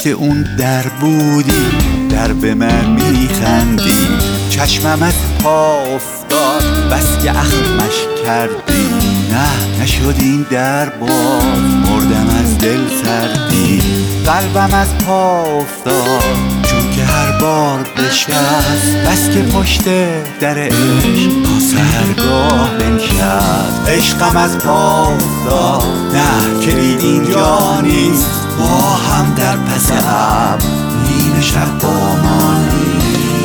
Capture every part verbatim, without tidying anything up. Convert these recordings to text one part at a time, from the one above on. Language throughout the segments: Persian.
پشت اون در بودی، در به من میخندی، چشمم از پا افتاد بس که اخمش کردی. نه نشد این در باز، مردم از دل سردی. قلبم از پا افتاد چون که هر بار بشکست، بس که پشت در عشق تا سحرگاه بنشست. عشقم از پا افتاد، نه کلید اینجا نیست، ما هم در پس ابر نیم شب با ما نیست.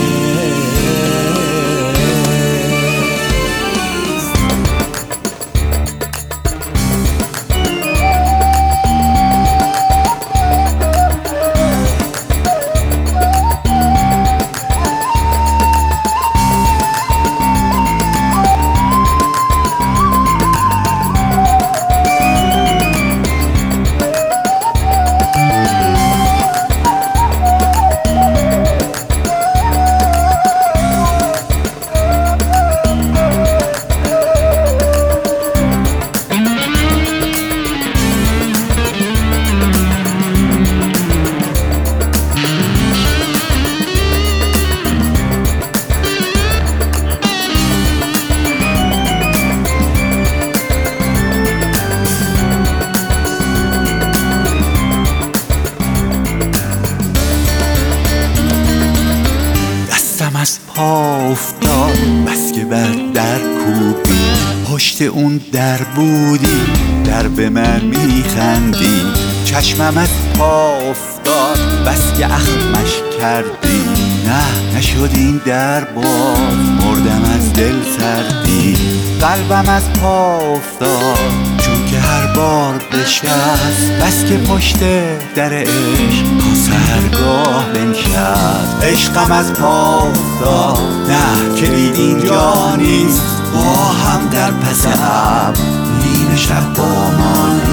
از پا افتاد بس که بر در کوبی، پشت اون در بودی، در به من میخندی. چشمم از پا افتاد بس که اخمش کردی. نه نشد این در باز، مردم از دل سردی. قلبم از پا افتاد چون که هر بار بشکست، بس که پشت در عشق تا سحرگاه بنشست. عشقم از پا افتاد، نه کلید اینجا نیست، ما هم در پس ابر نیم شب با ما نیست.